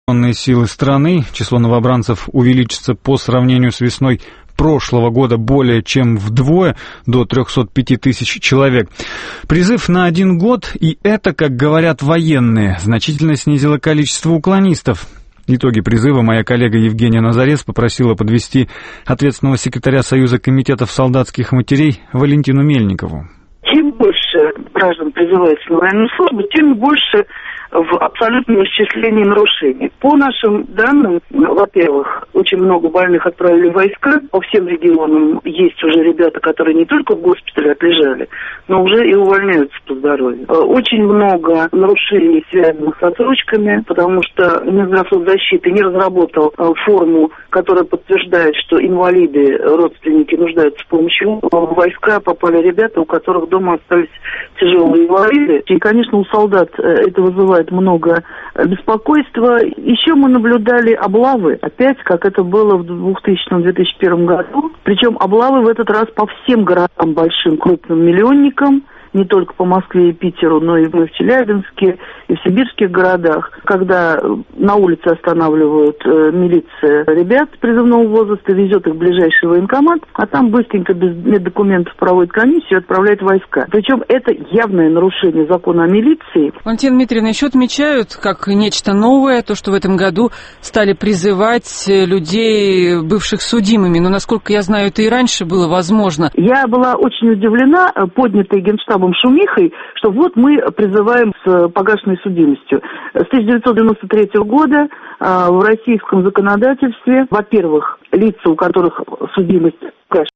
Силы страны, число новобранцев увеличится по сравнению с весной прошлого года более чем вдвое, до 305 тысяч человек. Призыв на 1 год, и это, как говорят военные, значительно снизило количество уклонистов. Итоги призыва моя коллега Евгения Назарец попросила подвести ответственного секретаря Союза комитетов солдатских матерей Валентину Мельникову. Чем больше граждан призывается на военную службу, тем больше в абсолютном исчислении нарушений. По нашим данным, во-первых, очень много больных отправили в войска. По всем регионам есть уже ребята, которые не только в госпитале отлежали, но уже и увольняются по здоровью. Очень много нарушений, связанных с отсрочками, потому что Минздравсоцзащиты не разработал форму, которая подтверждает, что инвалиды, родственники нуждаются в помощи. В войска попали ребята, у которых дома остались тяжелые инвалиды. И, конечно, у солдат это вызывает много беспокойства. Еще мы наблюдали облавы, опять, как это было в 2000-2001 году. Причем облавы в этот раз по всем городам большим, крупным миллионникам, не только по Москве и Питеру, но и в Челябинске, и в сибирских городах, когда на улице останавливают милиция ребят призывного возраста, везет их в ближайший военкомат, а там быстренько без меддокументов проводит комиссию и отправляет войска. Причем это явное нарушение закона о милиции. Валентина Дмитриевна, еще отмечают, как нечто новое, то, что в этом году стали призывать людей, бывших судимыми. Но, насколько я знаю, это и раньше было возможно. Я была очень удивлена, поднятой Генштабом шумихой, что вот мы призываем с погашенной судимостью. С 1993 года в российском законодательстве, во-первых, лица, у которых судимость погашена.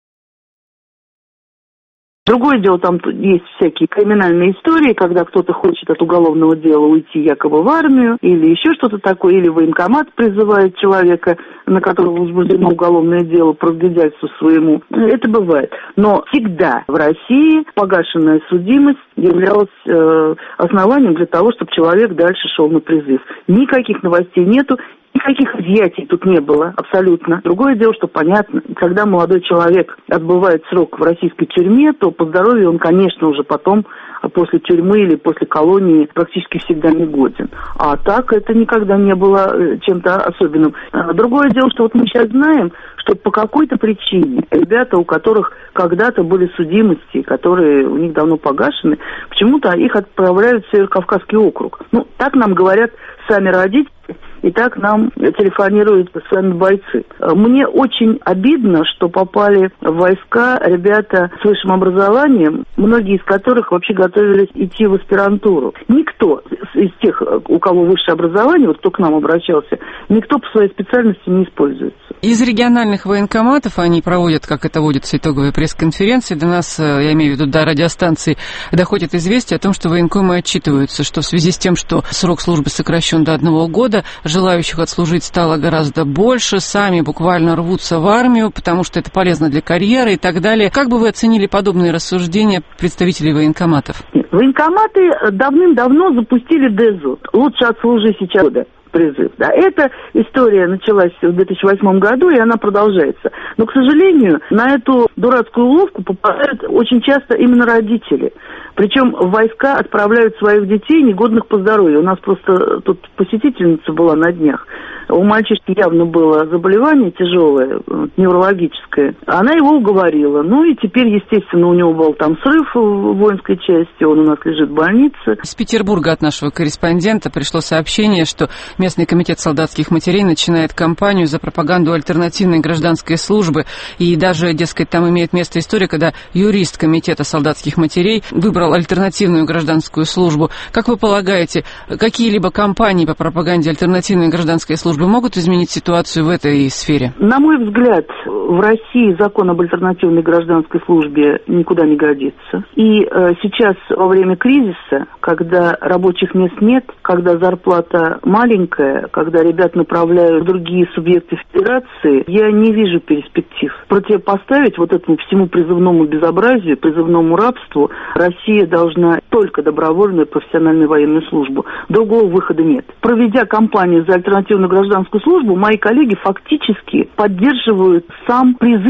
Другое дело, там есть всякие криминальные истории, когда кто-то хочет от уголовного дела уйти якобы в армию, или еще что-то такое, или военкомат призывает человека, на которого возбуждено уголовное дело, по разгильдяйству своему. Это бывает. Но всегда в России погашенная судимость являлась основанием для того, чтобы человек дальше шел на призыв. Никаких новостей нету. Никаких изъятий тут не было, абсолютно. Другое дело, что понятно, когда молодой человек отбывает срок в российской тюрьме, то по здоровью он, конечно, уже потом, после тюрьмы или после колонии, практически всегда не годен. А так это никогда не было чем-то особенным. Другое дело, что вот мы сейчас знаем, что по какой-то причине ребята, у которых когда-то были судимости, которые у них давно погашены, почему-то их отправляют в Северокавказский округ. Ну, так нам говорят сами родители, и так нам телефонируют сами бойцы. Мне очень обидно, что попали в войска ребята с высшим образованием, многие из которых вообще готовились идти в аспирантуру. Никто из тех, у кого высшее образование, вот кто к нам обращался, никто по своей специальности не используется. Из региональных военкоматов они проводят, как это водится, итоговые пресс-конференции. До нас, я имею в виду, до радиостанций, доходит известие о том, что военкомы отчитываются, что в связи с тем, что срок службы сокращен до 1 года, желающих отслужить стало гораздо больше, сами буквально рвутся в армию, потому что это полезно для карьеры и так далее. Как бы вы оценили подобные рассуждения представителей военкоматов? Военкоматы давным-давно запустили ДЭЗу. Лучше отслужи сейчас призыв. Да. Эта история началась в 2008 году, и она продолжается. Но, к сожалению, на эту дурацкую уловку попадают очень часто именно родители. Причем в войска отправляют своих детей, негодных по здоровью. У нас просто тут посетительница была на днях. У мальчишки явно было заболевание тяжелое, неврологическое. Она его уговорила. Ну и теперь, естественно, у него был там срыв в воинской части, он у нас лежит в больнице. Из Петербурга от нашего корреспондента пришло сообщение, что местный комитет солдатских матерей начинает кампанию за пропаганду альтернативной гражданской службы. И даже, дескать, там имеет место история, когда юрист комитета солдатских матерей выбрал альтернативную гражданскую службу. Как вы полагаете, какие-либо кампании по пропаганде альтернативной гражданской службы могут изменить ситуацию в этой сфере? На мой взгляд, в России закон об альтернативной гражданской службе никуда не годится. И сейчас, во время кризиса, когда рабочих мест нет, когда зарплата маленькая, когда ребят направляют в другие субъекты федерации, я не вижу перспектив. Противопоставить вот этому всему призывному безобразию, призывному рабству Россия должна только добровольную профессиональную военную службу. Другого выхода нет. Проведя кампанию за альтернативную гражданскую службу, мои коллеги фактически поддерживают сам призыв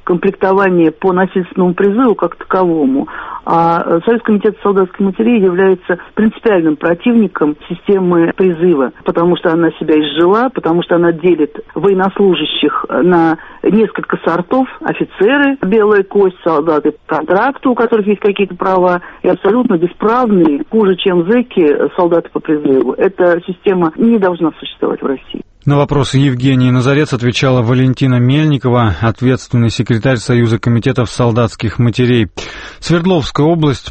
комплектования по насильственному призыву как таковому. А Союз комитета солдатских матерей является принципиальным противником системы призыва, потому что она себя изжила, потому что она делит военнослужащих на несколько сортов: офицеры, белая кость, солдаты по контракту, у которых есть какие-то права, и абсолютно бесправные, хуже, чем зэки, солдаты по призыву. Эта система не должна существовать в России. На вопросы Евгении Назарец отвечала Валентина Мельникова, ответственный секретарь Союза комитетов солдатских матерей. Свердловская область